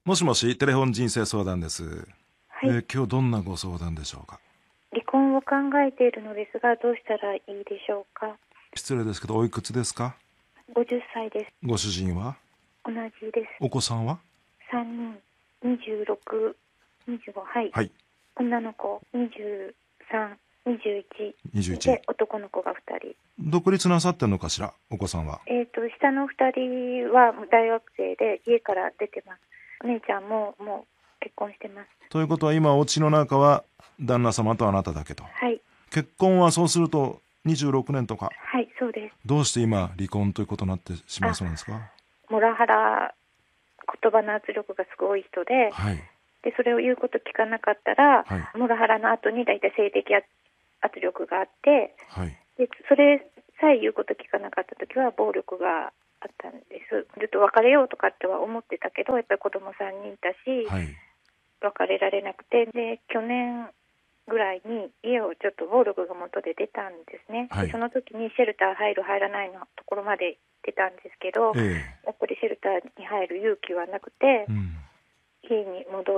もしもし、テレフォン人生相談です。 はい、 今日どんなご相談でしょうか。 離婚を考えているのですが、どうしたらいいでしょうか。 失礼ですけど、おいくつですか。 50歳です。 ご主人は。 同じです。 お子さんは。 3人、26、25、はい。 はい。 女の子23、21 21。 で、男の子が2人。 独立なさってんのかしら、お子さんは。 下の2人は大学生で家から出てます。お姉ちゃんももう結婚してます。 ということは、今お家の中は旦那様とあなただけと。 はい、 結婚はそうすると26年とか。 はい、そうです。 どうして今離婚ということになってしまいあ、 そうなんですか。 モラハラ、言葉の圧力がすごい人で、 はい。 でそれを言うこと聞かなかったら、 はい。 モラハラの後に大体性的圧力があって、 はい。 でそれさえ言うこと聞かなかった時は暴力があったんです。ずっと別れようとかっては思ってたけど、やっぱり子供3人いたし、 はい。 別れられなくて、で去年ぐらいに家をちょっと暴力が元で出たんですね。 はい。 でその時にシェルター入る入らないのところまで出たんですけど、 えやっぱりシェルターに入る勇気はなくて、 うん。 家に戻って、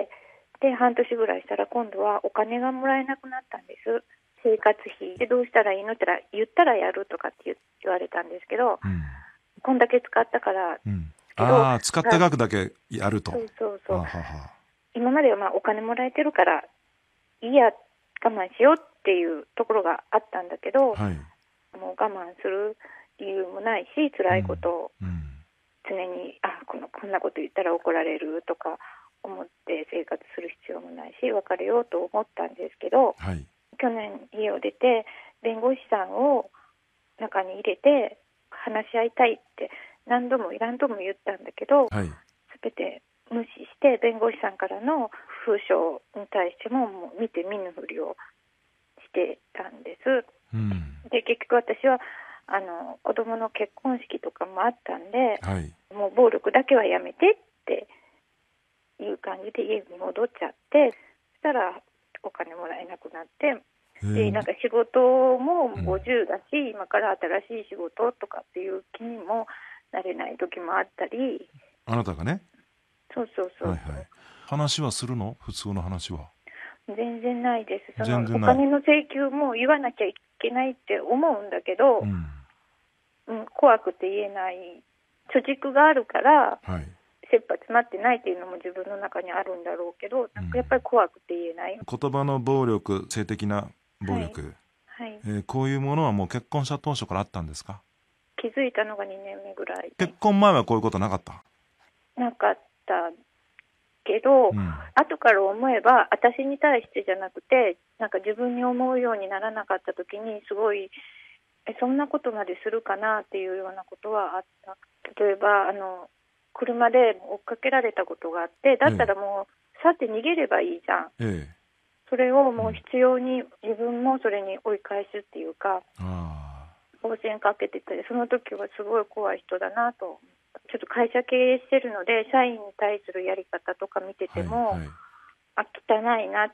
で半年ぐらいしたら今度はお金がもらえなくなったんです。生活費でどうしたらいいのって言ったらやるとかって言われたんですけど、 うん。 こんだけ使ったからうん。 けど、 ああ、使った額だけやると。 そうそうそう、 ははは。 今まではお金もらえてるからいいや、我慢しようっていうところがあったんだけど、 はい。 もう我慢する理由もないし、辛いことをうん。 常にこんなこと言ったら怒られるとか思って生活する必要もないし、別れようと思ったんですけど、 はい。 去年家を出て弁護士さんを中に入れて話し合いたいって何度も何度も言ったんだけど、 はい。 全て無視して弁護士さんからの封書に対してももう見て見ぬふりをしてたんです。 うん。 で結局私は子供の結婚式とかもあったんで、 はい。 もう暴力だけはやめてっていう感じで家に戻っちゃって、そしたらお金もらえなくなって、でなんか仕事も50だし、今から新しい仕事とかっていう気にもなれない時もあったり。 あなたがね。 そうそうそうそう、 はいはい。話はするの？普通の話は。 全然ないです。その全然ない。 お金の請求も言わなきゃいけないって思うんだけど、 うん。 怖くて言えない。貯蓄があるからはい。 切羽詰まってないっていうのも自分の中にあるんだろうけど、なんかやっぱり怖くて言えない。 言葉の暴力、性的な暴はい、 力、 はい、 こういうものはもう結婚した当初からあったんですか？ 気づいたのが2年目ぐらい結婚前はこういうことなかった？ なかったけど、 うん。 後から思えば私に対してじゃなくて、なんか自分に思うようにならなかった時にすごいそんなことまでするかなっていうようなことはあった。例えば車で追っかけられたことがあって、だったらもう去って逃げればいいじゃん。 ええ。 それをもう必要に自分もそれに追い返すっていうか、 あ応戦かけてたり、その時はすごい怖い人だなと。ちょっと会社経営してるので社員に対するやり方とか見てあ。はいても、 はい。 汚いなって、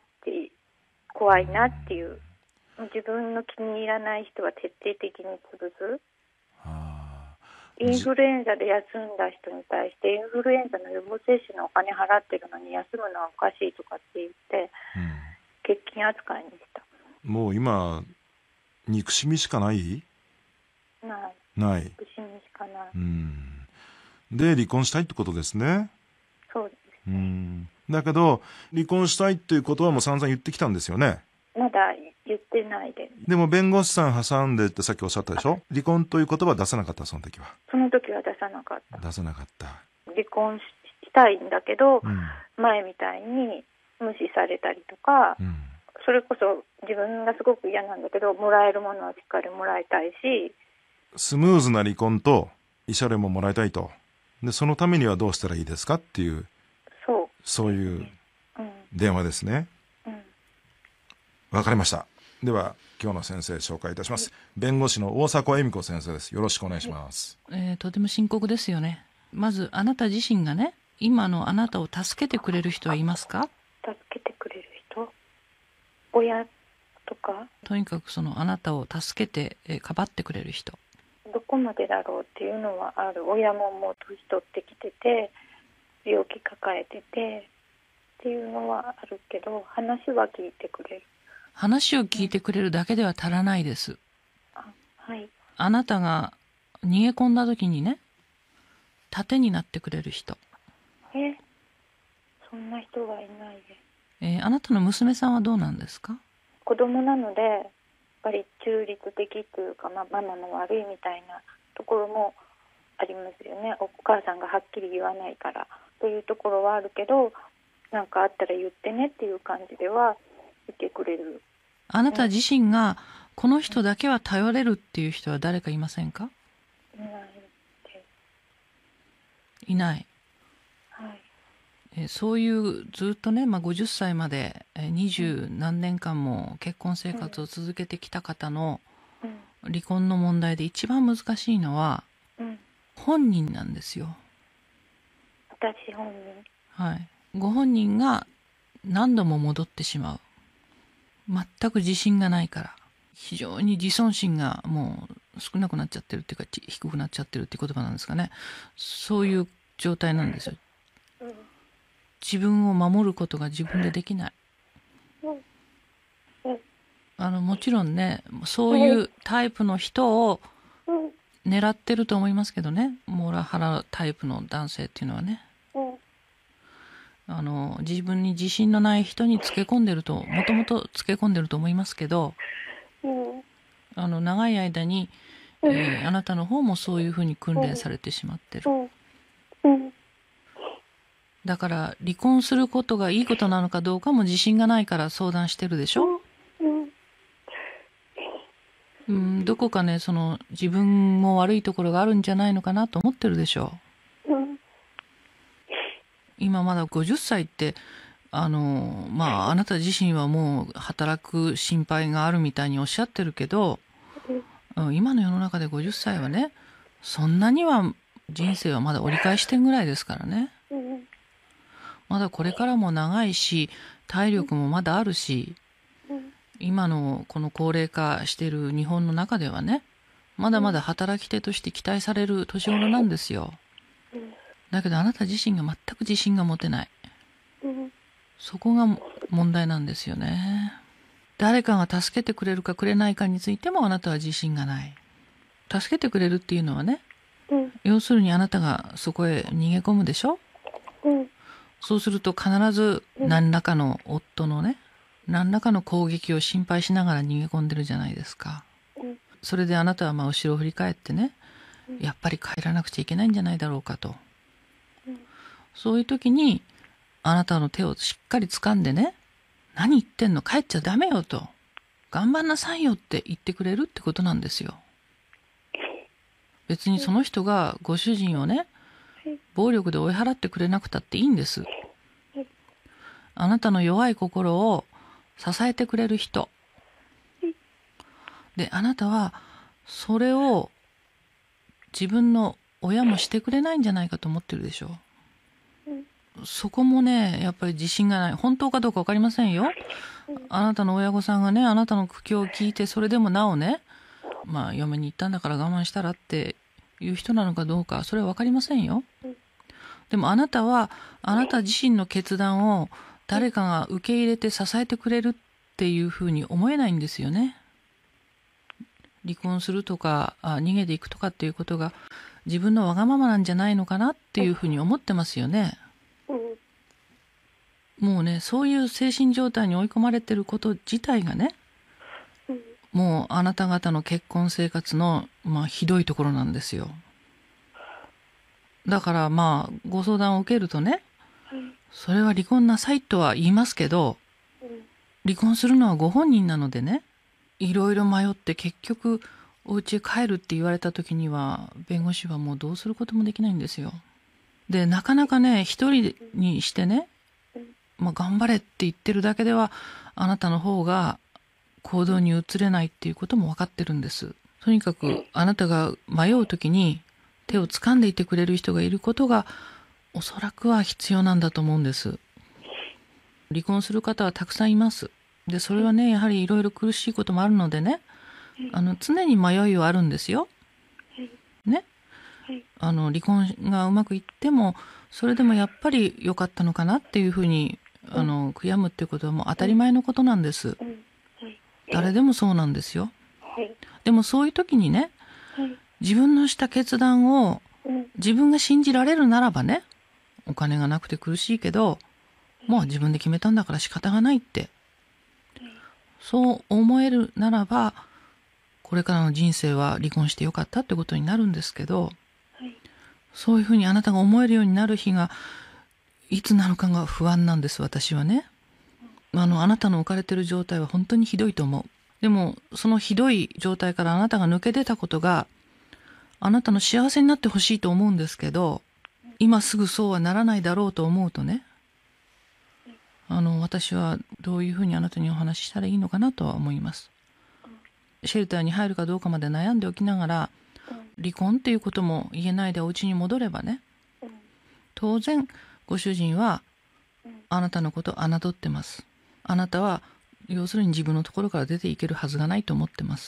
怖いなっていう、自分の気に入らない人は徹底的に潰す。 あインフルエンザで休んだ人に対してインフルエンザの予防接種のお金払ってるのに休むのはおかしいとかって言って欠勤扱いにした。 もう今憎しみしかない？ ない。 ない。 不審にしかない。 で離婚したいってことですね。 そうですね。 だけど離婚したいっていうことはもう散々言ってきたんですよね。 まだ言ってないです。 でも弁護士さん挟んでってさっきおっしゃったでしょ。離婚という言葉は出さなかった。その時はその時は出さなかった。 出さなかった。 離婚したいんだけど、前みたいに無視されたりとか、それこそ自分がすごく嫌なんだけど、もらえるものはしっかりもらいたいし、 スムーズな離婚と慰謝料ももらいたいと。でそのためにはどうしたらいいですかっていう、そういう電話ですね。わかりました。では今日の先生紹介いたします。弁護士の大迫恵美子先生です。よろしくお願いします。 とても深刻ですよね。まずあなた自身がね、今のあなたを助けてくれる人はいますか？ 助けてくれる人、親とか、 とにかくそのあなたを助けてかばってくれる人。 どこまでだろうっていうのはある。親ももう年取ってきてて、 病気抱えててっていうのはあるけど、話は聞いてくれる。 話を聞いてくれるだけでは足らないです。 はい。 あなたが逃げ込んだ時にね、盾になってくれる人。 そんな人がいないです。あなたの娘さんはどうなんですか？ 子供なのでやっぱり中立的というか、ママの悪いみたいなところもありますよね。お母さんがはっきり言わないからというところはあるけど、なんかあったら言ってねっていう感じでは言ってくれる。 あなた自身がこの人だけは頼れるっていう人は誰かいませんか？ いないです。 いない。 はい。 そういうずっとね、50歳まで20何年間も結婚生活を続けてきた方の離婚の問題で一番難しいのは本人なんですよ。 私本人。 はい。ご本人が何度も戻ってしまう。全く自信がないから。非常に自尊心がもう少なくなっちゃってるっていうか、低くなっちゃってるっていう言葉なんですかね。そういう状態なんですよ。自分を守ることが自分でできない。もちろんね、そういうタイプの人を狙ってると思いますけどね。モラハラタイプの男性っていうのはね。自分に自信のない人につけ込んでると、もともとつけ込んでると思いますけど、長い間に、あなたの方もそういうふうに訓練されてしまってる。だから離婚することがいいことなのかどうかも自信がないから相談してるでしょ。どこかね、自分も悪いところがあるんじゃないのかなと思ってるでしょ。今まだ50歳ってあなた自身はもう働く心配があるみたいにおっしゃってるけど、今の世の中で50歳はね、そんなには人生はまだ折り返し点ぐらいですからね。まだこれからも長いし、体力もまだあるし、今のこの高齢化している日本の中ではね、まだまだ働き手として期待される年頃なんですよ。だけどあなた自身が全く自信が持てない。そこが問題なんですよね。誰かが助けてくれるかくれないかについてもあなたは自信がない。助けてくれるっていうのはね、要するにあなたがそこへ逃げ込むでしょ。そうすると必ず何らかの夫のね、何らかの攻撃を心配しながら逃げ込んでるじゃないですか。それであなたは後ろを振り返ってね、やっぱり帰らなくちゃいけないんじゃないだろうかと。そういう時にあなたの手をしっかり掴んでね、何言ってんの、帰っちゃダメよと、頑張んなさいよって言ってくれるってことなんですよ。別にその人がご主人をね、暴力で追い払ってくれなくたっていいんです。あなたの弱い心を支えてくれる人で、あなたはそれを自分の親もしてくれないんじゃないかと思ってるでしょ。そこもね、やっぱり自信がない。本当かどうか分かりませんよ。あなたの親御さんがね、あなたの苦境を聞いて、それでもなおね、嫁に行ったんだから我慢したらっていう人なのかどうか、それは分かりませんよ。でもあなたは、あなた自身の決断を誰かが受け入れて支えてくれるっていうふうに思えないんですよね。離婚するとか逃げていくとかっていうことが自分のわがままなんじゃないのかなっていうふうに思ってますよね。もうね、そういう精神状態に追い込まれてること自体がね、もうあなた方の結婚生活のひどいところなんですよ。だからご相談を受けるとね、それは離婚なさいとは言いますけど、離婚するのはご本人なのでね、いろいろ迷って結局お家へ帰るって言われた時には弁護士はもうどうすることもできないんですよ。で、なかなかね、一人にしてね、頑張れって言ってるだけではあなたの方が行動に移れないっていうことも分かってるんです。とにかくあなたが迷う時に手を掴んでいてくれる人がいることがおそらくは必要なんだと思うんです。離婚する方はたくさんいます。で、それはね、やはりいろいろ苦しいこともあるのでね、常に迷いはあるんですよ。ね。離婚がうまくいっても、 それでもやっぱり良かったのかなっていうふうに悔やむっていうことはもう当たり前のことなんです。誰でもそうなんですよ。でもそういう時にね、自分のした決断を自分が信じられるならばね、お金がなくて苦しいけど、もう自分で決めたんだから仕方がないって、そう思えるならば、これからの人生は離婚してよかったってことになるんですけど、そういうふうにあなたが思えるようになる日がいつなのかが不安なんです、私はね。あなたの置かれている状態は本当にひどいと思う。でもそのひどい状態からあなたが抜け出たことがあなたの幸せになってほしいと思うんですけど、今すぐそうはならないだろうと思うとね、私はどういうふうにあなたにお話ししたらいいのかなとは思います。シェルターに入るかどうかまで悩んでおきながら、離婚っていうことも言えないでお家に戻ればね、当然ご主人はあなたのことを侮ってます。あなたは要するに自分のところから出ていけるはずがないと思ってます。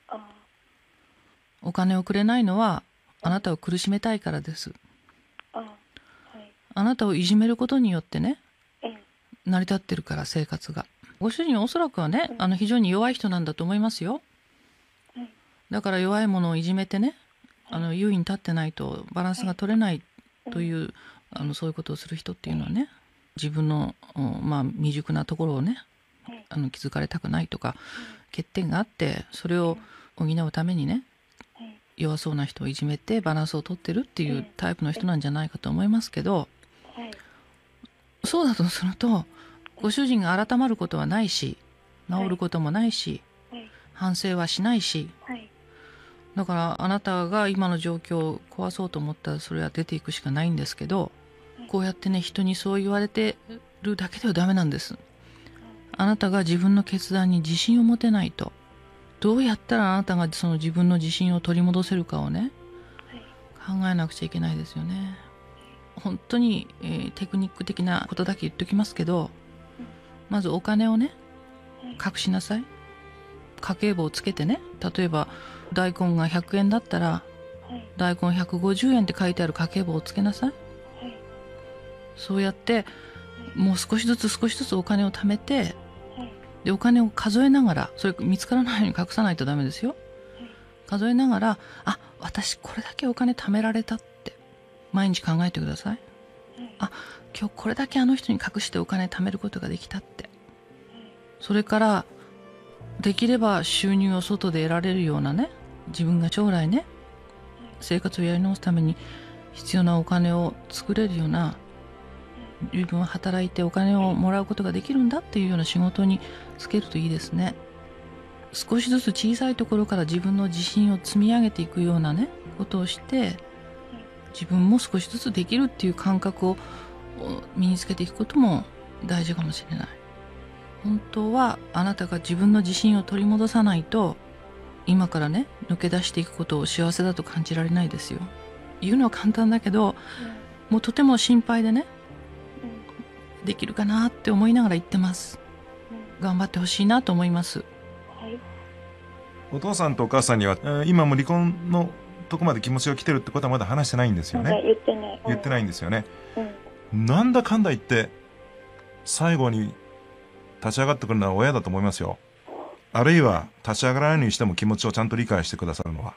お金をくれないのはあなたを苦しめたいからです。あなたをいじめることによってね、成り立ってるから、生活が。ご主人はおそらくはね、非常に弱い人なんだと思いますよ。だから弱いものをいじめてね、優位に立ってないとバランスが取れないという、そういうことをする人っていうのはね、自分の、未熟なところをね、気づかれたくないとか、欠点があって、それを補うためにね、弱そうな人をいじめてバランスを取ってるっていうタイプの人なんじゃないかと思いますけど、そうだとすると、ご主人が改まることはないし、治ることもないし、反省はしないし、だからあなたが今の状況を壊そうと思ったらそれは出ていくしかないんですけど、こうやってね、人にそう言われてるだけではダメなんです。あなたが自分の決断に自信を持てないと、どうやったらあなたがその自分の自信を取り戻せるかをね、考えなくちゃいけないですよね。本当に、テクニック的なことだけ言っておきますけど、まずお金をね、隠しなさい。家計簿をつけてね、例えば大根が100円だったら、大根150円って書いてある家計簿をつけなさい。そうやってもう少しずつお金を貯めて、でお金を数えながら、それ見つからないように隠さないとダメですよ。数えながら、あ、私これだけお金貯められたって毎日考えてください。あ、今日これだけあの人に隠してお金貯めることができたって。それからできれば収入を外で得られるようなね、自分が将来ね、生活をやり直すために必要なお金を作れるような、自分は働いてお金をもらうことができるんだっていうような仕事に就けるといいですね。少しずつ小さいところから自分の自信を積み上げていくようなね、ことをして、自分も少しずつできるっていう感覚を身につけていくことも大事かもしれない。本当はあなたが自分の自信を取り戻さないと、今からね、抜け出していくことを幸せだと感じられないですよ。言うのは簡単だけど、もうとても心配でね、できるかなって思いながら言ってます。頑張ってほしいなと思います。 お父さんとお母さんには、今も離婚のとこまで気持ちが来てるってことはまだ話してないんですよね。言ってないんですよね。なんだかんだ言って最後に立ち上がってくるのは親だと思いますよ。あるいは立ち上がらないにしても気持ちをちゃんと理解してくださるのは。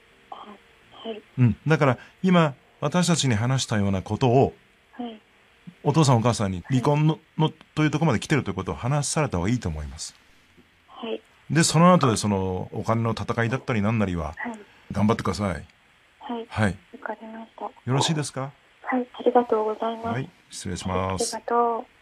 だから今私たちに話したようなことを、お父さんお母さんに離婚のというところまで来てるということを話された方がいいと思います。でその後でそのお金の戦いだったり何なりは頑張ってください。 はい、わかりました。 よろしいですか。 はい、ありがとうございます。 はい、失礼します。 ありがとう。